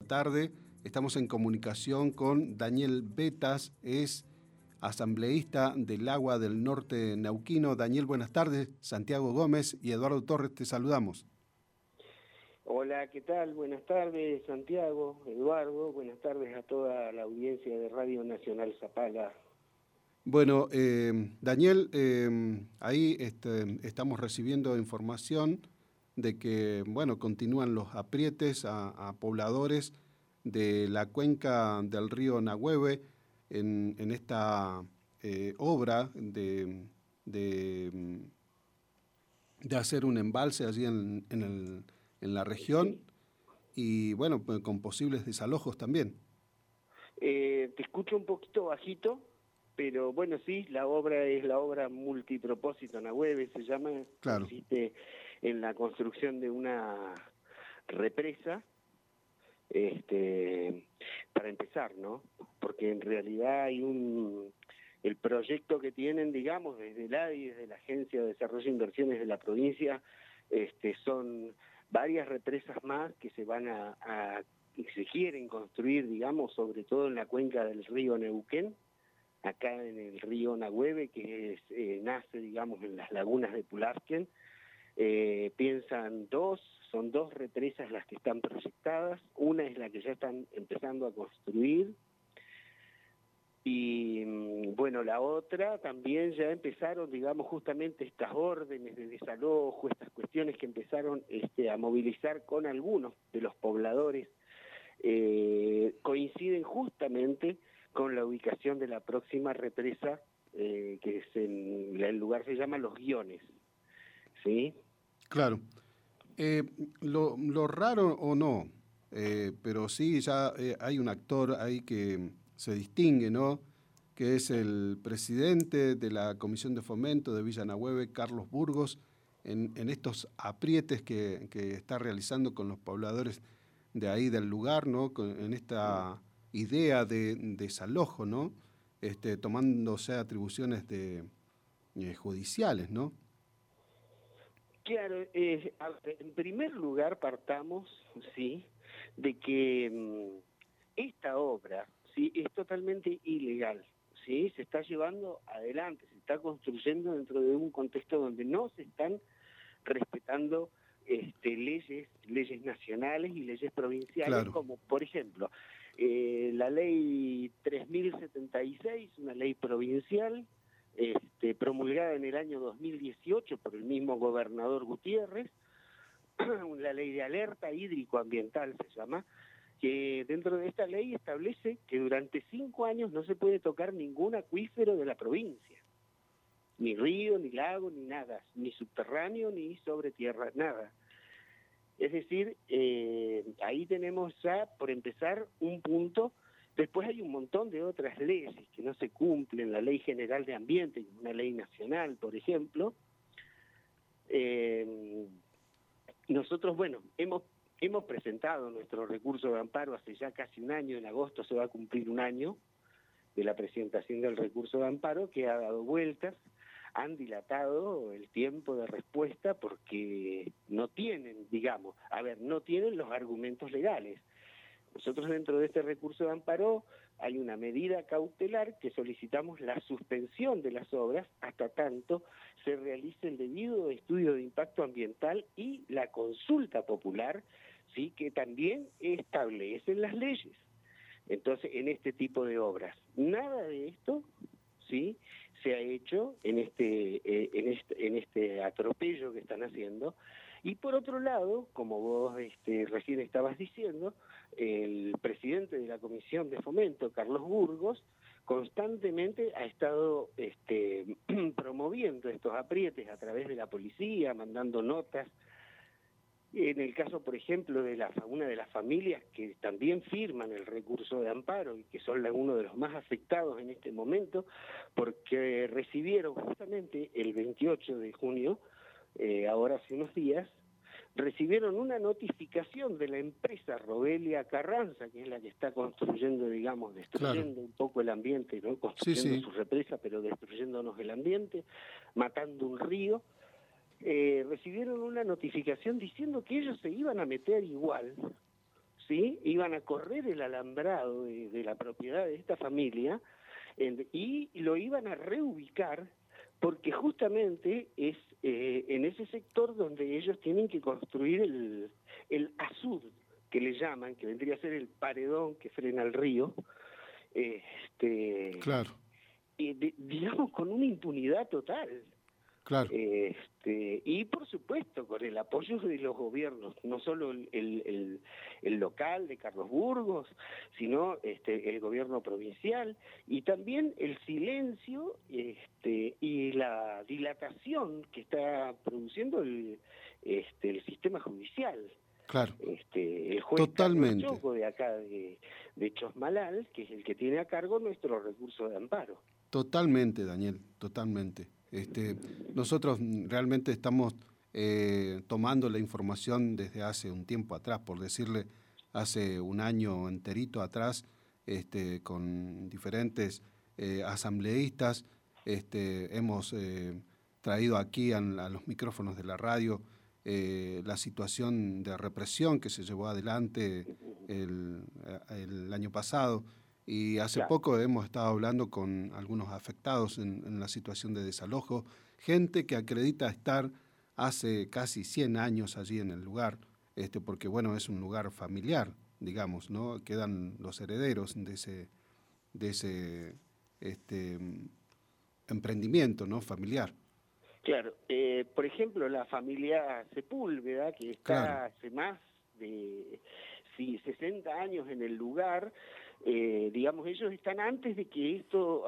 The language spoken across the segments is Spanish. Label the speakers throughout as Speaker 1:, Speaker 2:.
Speaker 1: tarde. Estamos en comunicación con Daniel Betas, es asambleísta del Agua del Norte Neuquino. Daniel, buenas tardes. Santiago Gómez y Eduardo Torres, te saludamos.
Speaker 2: Hola, ¿qué tal? Buenas tardes, Santiago, Eduardo. Buenas tardes a toda la audiencia de Radio Nacional Zapala.
Speaker 1: Bueno, Daniel, ahí estamos recibiendo información de que, bueno, continúan los aprietes a pobladores de la cuenca del río Nahueve en esta obra de hacer un embalse allí en la región,
Speaker 2: Sí.
Speaker 1: y bueno, pues, con posibles desalojos también.
Speaker 2: Te escucho un poquito bajito, pero bueno, sí, la obra es la obra multipropósito Nahueve, se llama,
Speaker 1: Claro.
Speaker 2: consiste en la construcción de una represa, para empezar, ¿no? Porque en realidad hay el proyecto que tienen, digamos, desde el ADI, desde la Agencia de Desarrollo e Inversiones de la provincia, son varias represas más que se van que se quieren construir, digamos, sobre todo en la cuenca del río Neuquén, acá en el río Nahueve, que nace, digamos, en las lagunas de Pularquén. Son dos represas las que están proyectadas, una es la que ya están empezando a construir, y bueno, la otra también ya empezaron, digamos, justamente estas órdenes de desalojo, estas cuestiones que empezaron a movilizar con algunos de los pobladores, coinciden justamente con la ubicación de la próxima represa, que es el lugar se llama Los Guiones, ¿sí?
Speaker 1: Claro. Lo raro o no, pero sí ya hay un actor ahí que se distingue, ¿no? Que es el presidente de la Comisión de Fomento de Villa Nahueve, Carlos Burgos, en estos aprietes que está realizando con los pobladores de ahí del lugar, ¿no? En esta idea de desalojo, ¿no? Tomándose atribuciones judiciales, ¿no?
Speaker 2: Claro, en primer lugar partamos, sí, de que esta obra, sí, es totalmente ilegal, sí, se está llevando adelante, se está construyendo dentro de un contexto donde no se están respetando leyes nacionales y leyes provinciales,
Speaker 1: Claro.
Speaker 2: como por ejemplo la ley 3076, una ley provincial, promulgada en el año 2018 por el mismo gobernador Gutiérrez, la ley de alerta hídrico-ambiental se llama, que dentro de esta ley establece que durante 5 años no se puede tocar ningún acuífero de la provincia, ni río, ni lago, ni nada, ni subterráneo, ni sobre tierra, nada. Es decir, ahí tenemos ya, por empezar, un punto. Después hay un montón de otras leyes que no se cumplen, la Ley General de Ambiente, una ley nacional, por ejemplo. Nosotros, bueno, hemos presentado nuestro recurso de amparo hace ya casi un año, en agosto se va a cumplir un año de la presentación del recurso de amparo, que ha dado vueltas, han dilatado el tiempo de respuesta porque no tienen, digamos, no tienen los argumentos legales. Nosotros dentro de este recurso de amparo hay una medida cautelar que solicitamos la suspensión de las obras hasta tanto se realice el debido estudio de impacto ambiental y la consulta popular, sí, que también establecen las leyes. Entonces, en este tipo de obras, nada de esto, sí, se ha hecho en este atropello que están haciendo. Y por otro lado, como vos recién estabas diciendo, el presidente de la Comisión de Fomento, Carlos Burgos, constantemente ha estado promoviendo estos aprietes a través de la policía, mandando notas. En el caso, por ejemplo, de una de las familias que también firman el recurso de amparo y que son uno de los más afectados en este momento, porque recibieron justamente el 28 de junio, ahora hace unos días, recibieron una notificación de la empresa Robelia Carranza, que es la que está construyendo, digamos, destruyendo
Speaker 1: Claro.
Speaker 2: un poco el ambiente, ¿no? Construyendo
Speaker 1: Sí.
Speaker 2: su represa, pero destruyéndonos el ambiente, matando un río. Recibieron una notificación diciendo que ellos se iban a meter igual, ¿sí? Iban a correr el alambrado de la propiedad de esta familia y lo iban a reubicar porque justamente es en ese sector donde ellos tienen que construir el azud, que le llaman, que vendría a ser el paredón que frena el río,
Speaker 1: Claro,
Speaker 2: digamos con una impunidad total.
Speaker 1: claro.
Speaker 2: Y por supuesto con el apoyo de los gobiernos, no solo el local de Carlos Burgos, sino el gobierno provincial, y también el silencio y la dilatación que está produciendo el sistema judicial.
Speaker 1: Claro,
Speaker 2: El juez Carlos
Speaker 1: totalmente,
Speaker 2: Choco de acá de Chosmalal, que es el que tiene a cargo nuestro recurso de amparo.
Speaker 1: totalmente, Daniel, totalmente. Nosotros realmente estamos tomando la información desde hace un tiempo atrás, por decirle, hace un año enterito atrás, con diferentes asambleístas, hemos traído aquí a los micrófonos de la radio la situación de represión que se llevó adelante el año pasado. Y hace
Speaker 2: Claro.
Speaker 1: poco hemos estado hablando con algunos afectados en la situación de desalojo, gente que acredita estar hace casi 100 años allí en el lugar, porque bueno, es un lugar familiar, digamos, ¿no? Quedan los herederos de ese emprendimiento, ¿no? Familiar.
Speaker 2: Claro, por ejemplo, la familia Sepúlveda, que
Speaker 1: Claro,
Speaker 2: está hace más de 60 años en el lugar, digamos, ellos están antes de que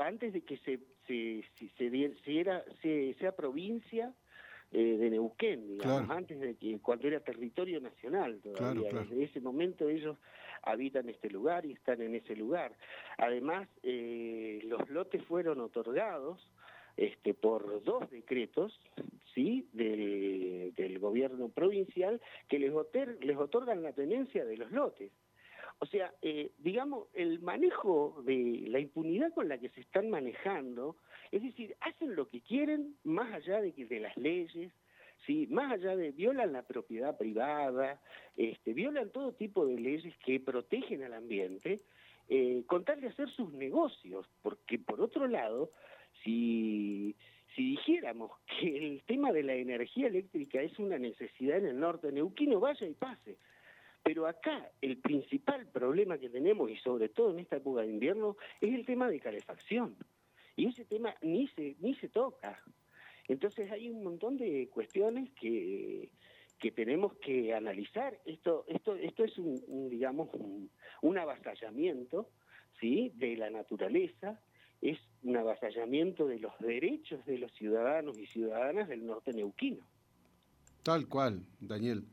Speaker 2: sea provincia de Neuquén, digamos,
Speaker 1: claro,
Speaker 2: antes de que, cuando era territorio nacional
Speaker 1: claro,
Speaker 2: todavía.
Speaker 1: claro.
Speaker 2: Desde ese momento ellos habitan este lugar y están en ese lugar. Además, los lotes fueron otorgados por 2 decretos, ¿sí?, del gobierno provincial que les otorgan la tenencia de los lotes. O sea, digamos, el manejo de la impunidad con la que se están manejando, es decir, hacen lo que quieren más allá de las leyes, ¿sí?, más allá violan la propiedad privada, violan todo tipo de leyes que protegen al ambiente, con tal de hacer sus negocios, porque por otro lado, si dijéramos que el tema de la energía eléctrica es una necesidad en el norte neuquino, vaya y pase. Pero acá el principal problema que tenemos, y sobre todo en esta época de invierno, es el tema de calefacción. Y ese tema ni se toca. Entonces hay un montón de cuestiones que tenemos que analizar. Esto es digamos, un avasallamiento, ¿sí?, de la naturaleza, es un avasallamiento de los derechos de los ciudadanos y ciudadanas del norte neuquino.
Speaker 1: Tal cual, Daniel.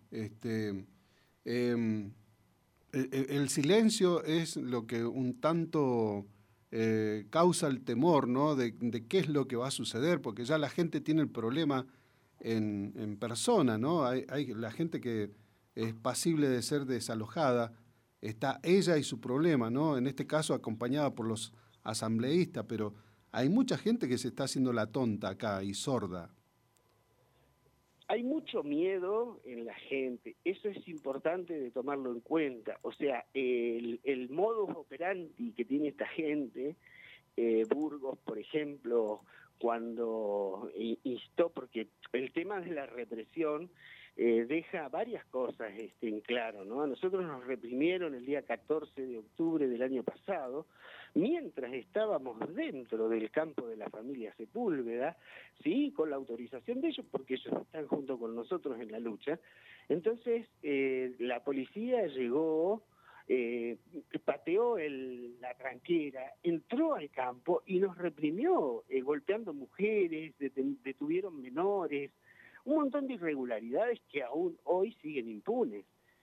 Speaker 1: Em, el silencio es lo que un tanto causa el temor, ¿no? De qué es lo que va a suceder, porque ya la gente tiene el problema en persona, ¿no? Hay la gente que es pasible de ser desalojada, está ella y su problema, ¿no? En este caso acompañada por los asambleístas, pero hay mucha gente que se está haciendo la tonta acá y sorda.
Speaker 2: Hay mucho miedo en la gente, eso es importante de tomarlo en cuenta. O sea, el modus operandi que tiene esta gente, Burgos, por ejemplo, cuando instó, porque el tema de la represión deja varias cosas en claro, ¿no? A nosotros nos reprimieron el día 14 de octubre del año pasado, mientras estábamos dentro del campo de la familia Sepúlveda, sí, con la autorización de ellos, porque ellos están junto con nosotros en la lucha. Entonces, la policía llegó, pateó la tranquera, entró al campo y nos reprimió, golpeando mujeres, detuvieron menores, un montón de irregularidades que aún hoy siguen impunes.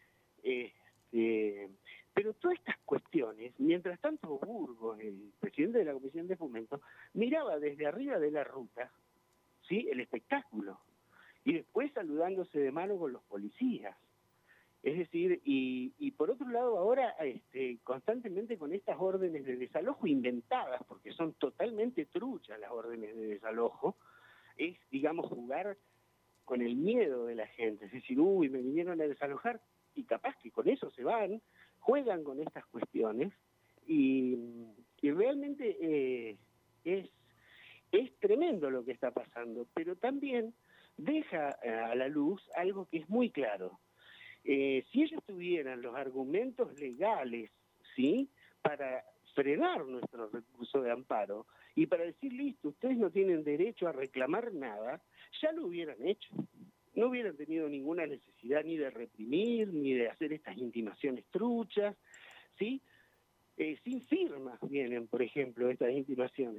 Speaker 2: Pero todas estas cuestiones, mientras tanto Burgos, el presidente de la Comisión de Fomento, miraba desde arriba de la ruta, ¿sí?, el espectáculo, y después saludándose de mano con los policías. Es decir, y por otro lado ahora constantemente con estas órdenes de desalojo inventadas, porque son totalmente truchas las órdenes de desalojo, es, digamos, jugar con el miedo de la gente, es decir, uy, me vinieron a desalojar, y capaz que con eso se van, juegan con estas cuestiones y realmente es tremendo lo que está pasando, pero también deja a la luz algo que es muy claro. Si ellos tuvieran los argumentos legales, ¿sí?, para frenar nuestro recurso de amparo y para decir, listo, ustedes no tienen derecho a reclamar nada, ya lo hubieran hecho. No hubieran tenido ninguna necesidad ni de reprimir, ni de hacer estas intimaciones truchas, ¿sí? Sin firmas vienen, por ejemplo, estas intimaciones.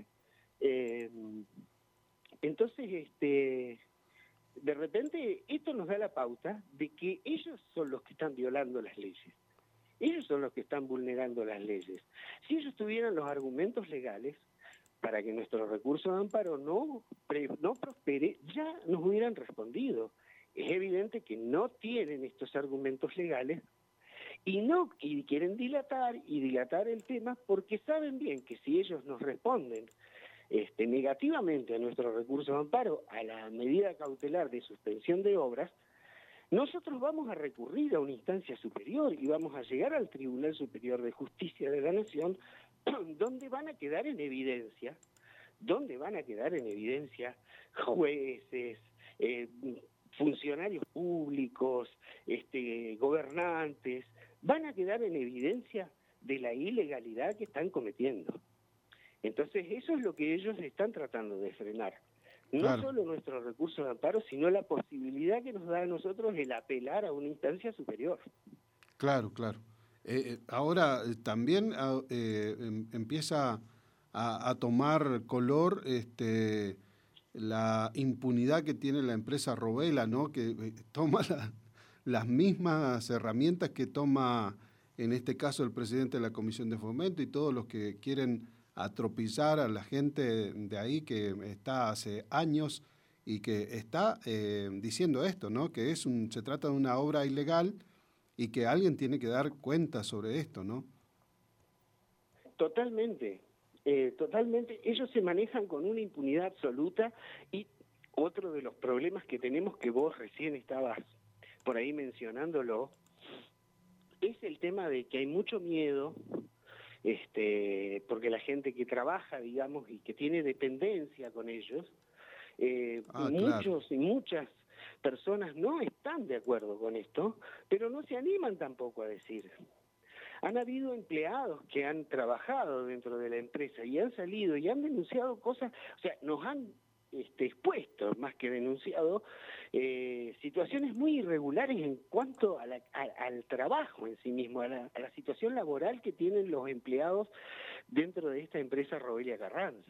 Speaker 2: Entonces, de repente, esto nos da la pauta de que ellos son los que están violando las leyes. Ellos son los que están vulnerando las leyes. Si ellos tuvieran los argumentos legales para que nuestro recurso de amparo no prospere, ya nos hubieran respondido. Es evidente que no tienen estos argumentos legales y quieren dilatar el tema porque saben bien que si ellos nos responden negativamente a nuestro recurso de amparo, a la medida cautelar de suspensión de obras, nosotros vamos a recurrir a una instancia superior y vamos a llegar al Tribunal Superior de Justicia de la Nación, donde van a quedar en evidencia jueces, funcionarios públicos, gobernantes, van a quedar en evidencia de la ilegalidad que están cometiendo. Entonces, eso es lo que ellos están tratando de frenar. No
Speaker 1: Claro.
Speaker 2: solo nuestro recurso de amparo, sino la posibilidad que nos da a nosotros el apelar a una instancia superior.
Speaker 1: Claro, claro. Ahora también empieza a tomar color la impunidad que tiene la empresa Robela, ¿no? Que toma las mismas herramientas que toma, en este caso, el presidente de la Comisión de Fomento y todos los que quieren atropellar a la gente de ahí que está hace años y que está diciendo esto, ¿no? Que se trata de una obra ilegal y que alguien tiene que dar cuenta sobre esto, ¿no?
Speaker 2: Totalmente, totalmente. Ellos se manejan con una impunidad absoluta y otro de los problemas que tenemos, que vos recién estabas por ahí mencionándolo, es el tema de que hay mucho miedo, porque la gente que trabaja, digamos, y que tiene dependencia con ellos,
Speaker 1: Claro.
Speaker 2: muchos y muchas personas no están de acuerdo con esto, pero no se animan tampoco a decir. Han habido empleados que han trabajado dentro de la empresa y han salido y han denunciado cosas, o sea, nos han expuesto, más que denunciado, situaciones muy irregulares en cuanto al trabajo en sí mismo, a la situación laboral que tienen los empleados dentro de esta empresa Robelia Carranza.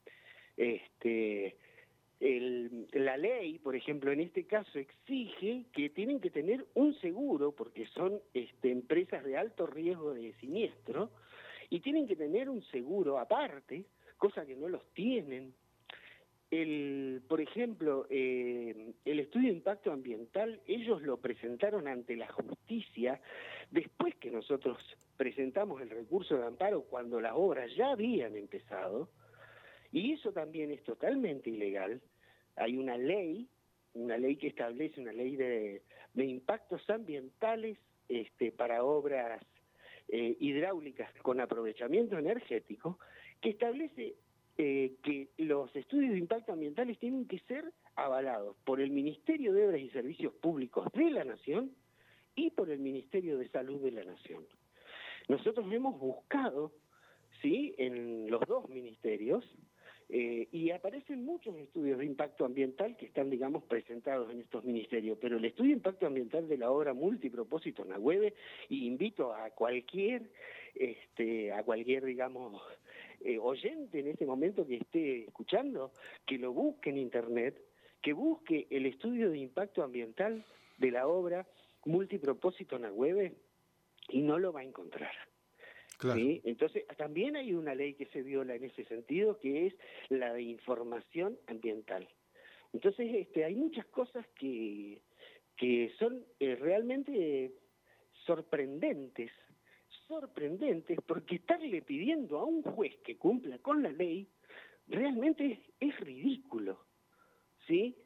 Speaker 2: La ley, por ejemplo, en este caso exige que tienen que tener un seguro, porque son empresas de alto riesgo de siniestro, y tienen que tener un seguro aparte, cosa que no los tienen. Por ejemplo, el estudio de impacto ambiental, ellos lo presentaron ante la justicia después que nosotros presentamos el recurso de amparo, cuando las obras ya habían empezado, y eso también es totalmente ilegal. Hay una ley que establece una ley de impactos ambientales para obras hidráulicas con aprovechamiento energético, que establece que los estudios de impacto ambientales tienen que ser avalados por el Ministerio de Obras y Servicios Públicos de la Nación y por el Ministerio de Salud de la Nación. Nosotros hemos buscado, ¿sí?, en los dos ministerios, y aparecen muchos estudios de impacto ambiental que están, digamos, presentados en estos ministerios, pero el estudio de impacto ambiental de la obra multipropósito Nagüeve, y invito a cualquier, digamos, oyente en este momento que esté escuchando, que lo busque en internet, que busque el estudio de impacto ambiental de la obra multipropósito Nagüeve, y no lo va a encontrar.
Speaker 1: Claro.
Speaker 2: ¿Sí? Entonces, también hay una ley que se viola en ese sentido, que es la de información ambiental. Entonces, hay muchas cosas que son realmente sorprendentes, porque estarle pidiendo a un juez que cumpla con la ley realmente es ridículo, ¿sí?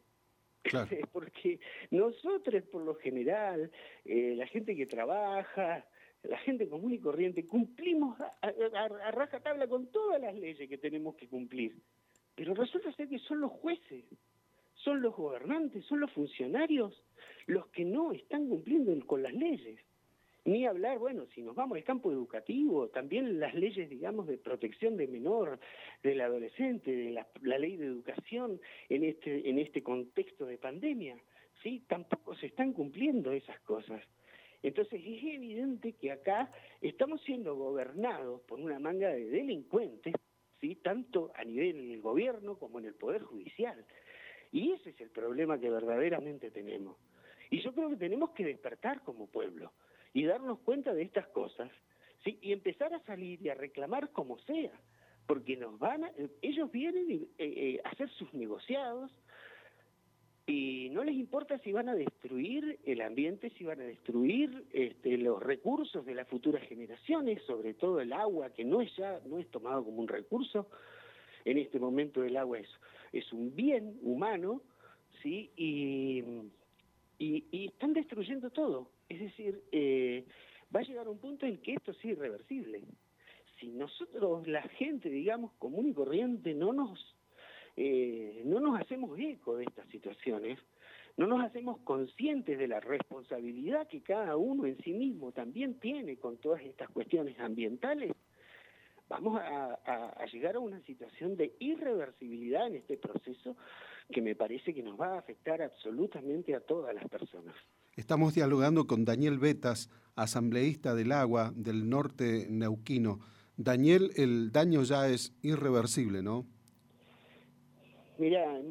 Speaker 1: Claro.
Speaker 2: Porque nosotros, por lo general, la gente que trabaja, la gente común y corriente, cumplimos a rajatabla con todas las leyes que tenemos que cumplir. Pero resulta ser que son los jueces, son los gobernantes, son los funcionarios los que no están cumpliendo con las leyes. Ni hablar, bueno, si nos vamos al campo educativo, también las leyes, digamos, de protección del menor, del adolescente, de la ley de educación en este contexto de pandemia, ¿sí? Tampoco se están cumpliendo esas cosas. Entonces es evidente que acá estamos siendo gobernados por una manga de delincuentes, ¿sí? Tanto a nivel del gobierno como en el Poder Judicial. Y ese es el problema que verdaderamente tenemos. Y yo creo que tenemos que despertar como pueblo y darnos cuenta de estas cosas, ¿sí? Y empezar a salir y a reclamar como sea, porque ellos vienen a hacer sus negociados y no les importa si van a destruir el ambiente, si van a destruir los recursos de las futuras generaciones, sobre todo el agua, que no es tomado como un recurso. En este momento el agua es un bien humano, ¿sí? Y están destruyendo todo. Es decir, va a llegar un punto en que esto es irreversible. Si nosotros, la gente, digamos, común y corriente, no nos hacemos eco de estas situaciones, no nos hacemos conscientes de la responsabilidad que cada uno en sí mismo también tiene con todas estas cuestiones ambientales, vamos a llegar a una situación de irreversibilidad en este proceso que me parece que nos va a afectar absolutamente a todas las personas.
Speaker 1: Estamos dialogando con Daniel Betas, asambleísta del agua del norte neuquino. Daniel, el daño ya es irreversible, ¿no?
Speaker 2: Mirá,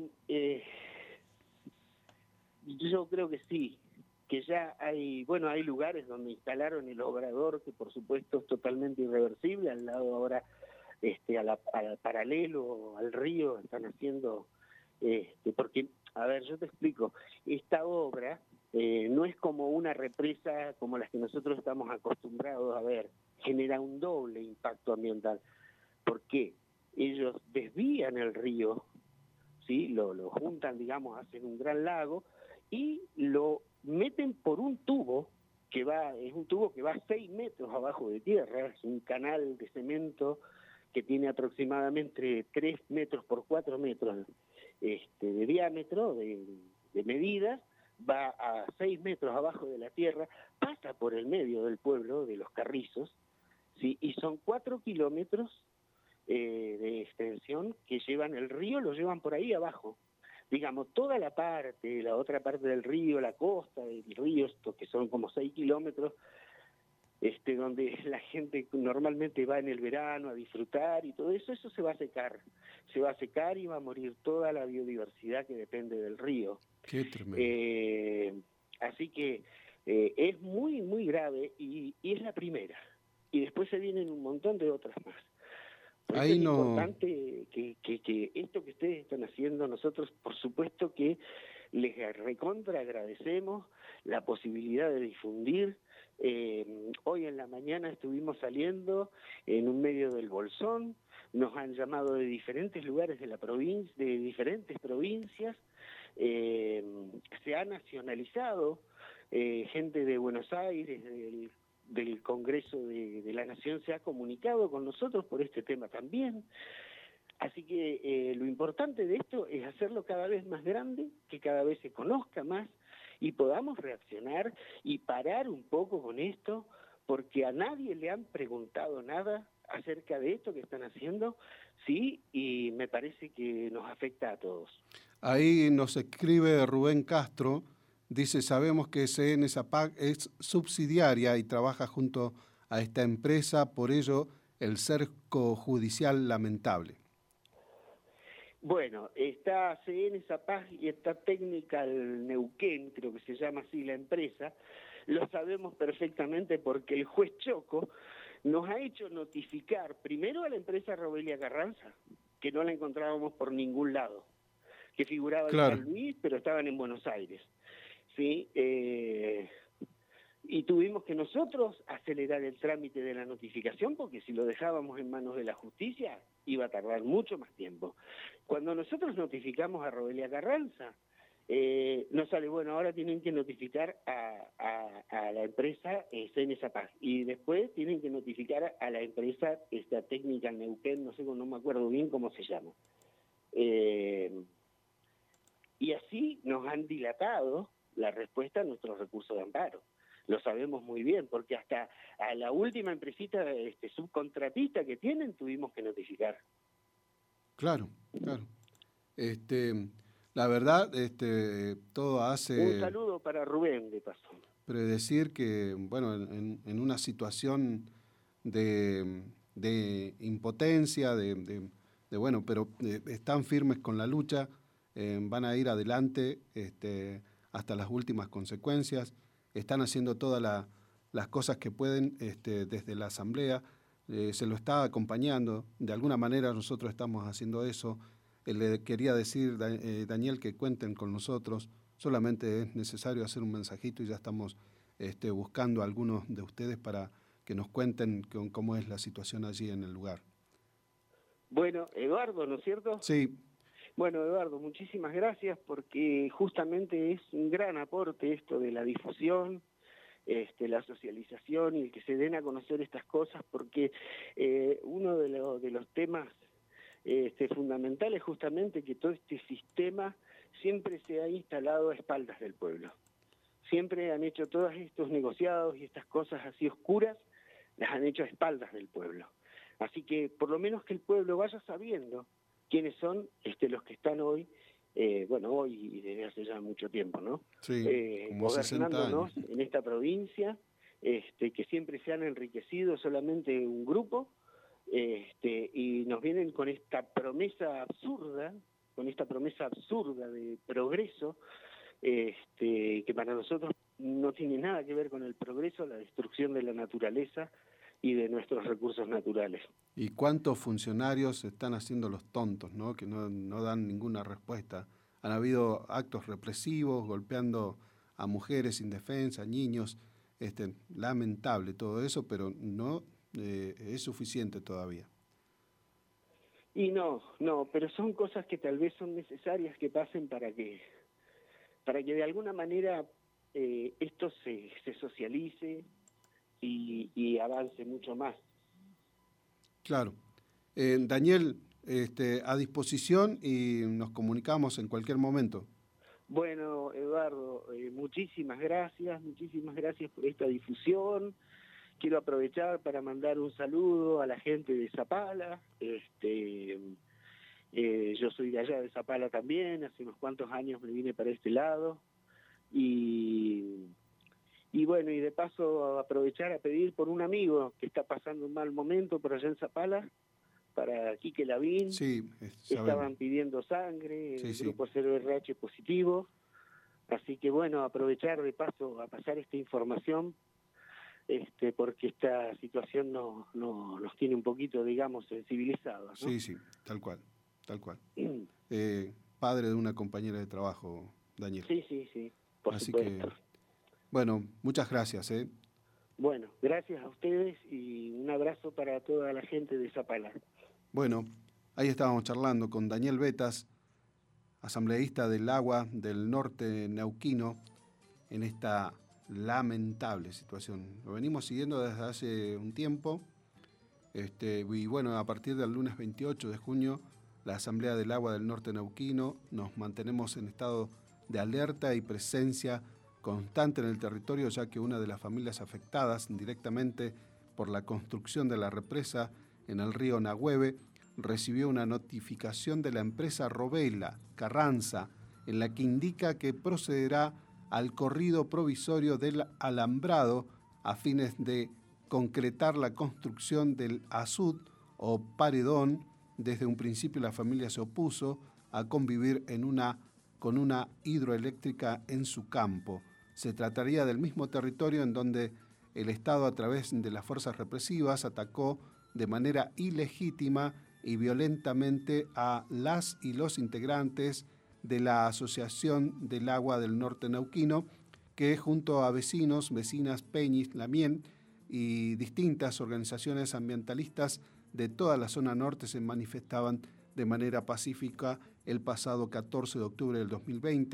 Speaker 2: yo creo que sí, que ya hay lugares donde instalaron el obrador, que por supuesto es totalmente irreversible, al lado ahora, al paralelo al río, están haciendo, porque, a ver, yo te explico, esta obra no es como una represa como las que nosotros estamos acostumbrados a ver, genera un doble impacto ambiental. ¿Por qué? Ellos desvían el río, ¿sí? Lo juntan, digamos, hacen un gran lago y lo meten por un tubo es un tubo que va 6 metros abajo de tierra, es un canal de cemento que tiene aproximadamente 3 metros por 4 metros de diámetro, de medida, va a 6 metros abajo de la tierra, pasa por el medio del pueblo, de Los Carrizos, ¿sí? Y son 4 kilómetros de extensión que llevan el río, lo llevan por ahí abajo. Digamos, toda la otra parte del río, la costa del río, esto que son como 6 kilómetros, donde la gente normalmente va en el verano a disfrutar y todo eso se va a secar y va a morir toda la biodiversidad que depende del río.
Speaker 1: Qué tremendo.
Speaker 2: Así que es muy, muy grave y es la primera. Y después se vienen un montón de otras más. Por eso es importante que esto que ustedes están haciendo, nosotros por supuesto que les recontra agradecemos la posibilidad de difundir. Hoy en la mañana estuvimos saliendo en un medio del Bolsón, nos han llamado de diferentes lugares de la provincia, de diferentes provincias, se ha nacionalizado gente de Buenos Aires, del Congreso de la Nación se ha comunicado con nosotros por este tema también. Así que lo importante de esto es hacerlo cada vez más grande, que cada vez se conozca más y podamos reaccionar y parar un poco con esto, porque a nadie le han preguntado nada acerca de esto que están haciendo, sí, y me parece que nos afecta a todos.
Speaker 1: Ahí nos escribe Rubén Castro, dice, sabemos que SNSAPAC es subsidiaria y trabaja junto a esta empresa, por ello el cerco judicial lamentable.
Speaker 2: Bueno, está SNSAPAC y está Technical Neuquén, creo que se llama así la empresa, lo sabemos perfectamente porque el juez Choco nos ha hecho notificar primero a la empresa Robelia Carranza, que no la encontrábamos por ningún lado, que figuraba en San Luis, pero estaban en Buenos Aires, ¿sí? Y tuvimos que nosotros acelerar el trámite de la notificación, porque si lo dejábamos en manos de la justicia, iba a tardar mucho más tiempo. Cuando nosotros notificamos a Robelia Carranza, no sale, bueno, ahora tienen que notificar a la empresa CNSAPAC y después tienen que notificar a la empresa esta técnica Neuquén, no me acuerdo bien cómo se llama. Y así nos han dilatado la respuesta a nuestros recursos de amparo. Lo sabemos muy bien, porque hasta a la última empresita subcontratista que tienen tuvimos que notificar.
Speaker 1: Claro, claro. La verdad, todo hace...
Speaker 2: Un saludo para Rubén, de paso.
Speaker 1: Predecir que, bueno, en una situación de impotencia, bueno, pero están firmes con la lucha, van a ir adelante hasta las últimas consecuencias, están haciendo todas las cosas que pueden desde la Asamblea, se lo está acompañando, de alguna manera nosotros estamos haciendo eso. Le quería decir, Daniel, que cuenten con nosotros, solamente es necesario hacer un mensajito y ya estamos buscando a algunos de ustedes para que nos cuenten cómo es la situación allí en el lugar.
Speaker 2: Bueno, Eduardo, ¿no es cierto?
Speaker 1: Sí.
Speaker 2: Bueno, Eduardo, muchísimas gracias porque justamente es un gran aporte esto de la difusión, la socialización y el que se den a conocer estas cosas, porque uno de los temas fundamental es justamente que todo este sistema siempre se ha instalado a espaldas del pueblo. Siempre han hecho todos estos negociados y estas cosas así oscuras, las han hecho a espaldas del pueblo. Así que por lo menos que el pueblo vaya sabiendo quiénes son los que están hoy, hoy y desde hace ya mucho tiempo, ¿no?
Speaker 1: Sí, como 60
Speaker 2: gobernándonos
Speaker 1: años.
Speaker 2: en esta provincia, que siempre se han enriquecido solamente un grupo, y nos vienen con esta promesa absurda de progreso, que para nosotros no tiene nada que ver con el progreso, la destrucción de la naturaleza y de nuestros recursos naturales.
Speaker 1: ¿Y cuántos funcionarios están haciendo los tontos, ¿no? Que no dan ninguna respuesta? Han habido actos represivos, golpeando a mujeres indefensas, niños, lamentable todo eso, pero no es suficiente todavía.
Speaker 2: Y no, pero son cosas que tal vez son necesarias que pasen para que de alguna manera esto se socialice y avance mucho más.
Speaker 1: Claro. Daniel, a disposición y nos comunicamos en cualquier momento.
Speaker 2: Bueno, Eduardo, muchísimas gracias por esta difusión. Quiero aprovechar para mandar un saludo a la gente de Zapala. Yo soy de allá de Zapala también, hace unos cuantos años me vine para este lado. Y bueno, y de paso aprovechar a pedir por un amigo que está pasando un mal momento por allá en Zapala, para Quique Lavín.
Speaker 1: Sí,
Speaker 2: estaban pidiendo sangre, el
Speaker 1: sí.
Speaker 2: grupo 0RH positivo. Así que bueno, aprovechar de paso a pasar esta información, porque esta situación nos tiene un poquito, digamos, sensibilizados, ¿no?
Speaker 1: Sí, tal cual. Padre de una compañera de trabajo, Daniel.
Speaker 2: Sí, por
Speaker 1: Así
Speaker 2: supuesto.
Speaker 1: Que, bueno, muchas gracias.
Speaker 2: Bueno, gracias a ustedes y un abrazo para toda la gente de Zapala.
Speaker 1: Bueno, ahí estábamos charlando con Daniel Vetas, asambleísta del Agua del Norte Neuquino, en esta lamentable situación. Lo venimos siguiendo desde hace un tiempo, y bueno, a partir del lunes 28 de junio, la Asamblea del Agua del Norte Neuquino, nos mantenemos en estado de alerta y presencia constante en el territorio, ya que una de las familias afectadas directamente por la construcción de la represa en el río Nahueve recibió una notificación de la empresa Robela Carranza, en la que indica que procederá al corrido provisorio del alambrado a fines de concretar la construcción del azud o paredón. Desde un principio la familia se opuso a convivir con una hidroeléctrica en su campo. Se trataría del mismo territorio en donde el Estado, a través de las fuerzas represivas, atacó de manera ilegítima y violentamente a las y los integrantes de la Asociación del Agua del Norte Neuquino, que junto a vecinas, Peñis, Lamien y distintas organizaciones ambientalistas de toda la zona norte se manifestaban de manera pacífica el pasado 14 de octubre del 2020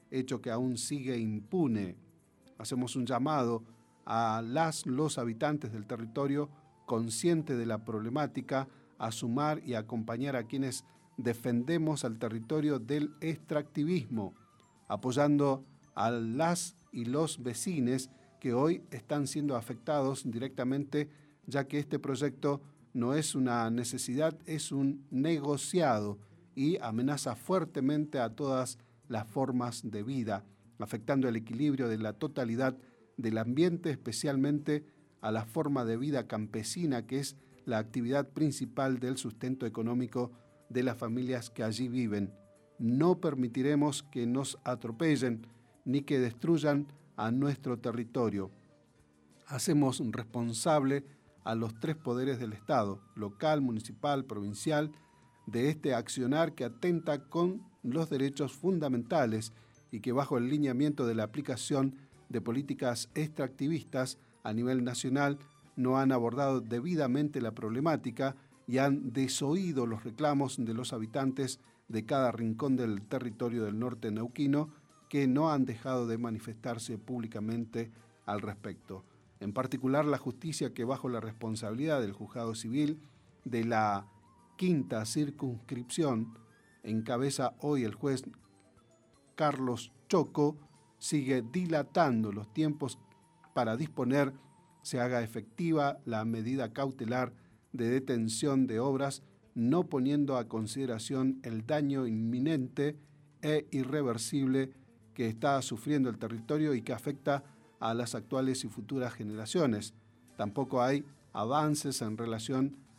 Speaker 1: hecho que aún sigue impune. Hacemos un llamado a los habitantes del territorio conscientes de la problemática a sumar y acompañar a quienes defendemos al territorio del extractivismo, apoyando a las y los vecinos que hoy están siendo afectados directamente, ya que este proyecto no es una necesidad, es un negociado y amenaza fuertemente a todas las formas de vida, afectando el equilibrio de la totalidad del ambiente, especialmente a la forma de vida campesina, que es la actividad principal del sustento económico de las familias que allí viven. No permitiremos que nos atropellen ni que destruyan a nuestro territorio. Hacemos responsable a los tres poderes del Estado, local, municipal, provincial, de este accionar que atenta con los derechos fundamentales y que bajo el lineamiento de la aplicación de políticas extractivistas a nivel nacional no han abordado debidamente la problemática y han desoído los reclamos de los habitantes de cada rincón del territorio del norte neuquino, que no han dejado de manifestarse públicamente al respecto. En particular, la justicia, que bajo la responsabilidad del Juzgado Civil de la Quinta Circunscripción encabeza hoy el juez Carlos Choco, sigue dilatando los tiempos para disponer se haga efectiva la medida cautelar de detención de obras, no poniendo a consideración el daño inminente e irreversible que está sufriendo el territorio y que afecta a las actuales y futuras generaciones. Tampoco hay avances en relación